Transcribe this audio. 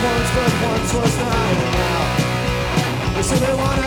once, but once was not enough. They say they want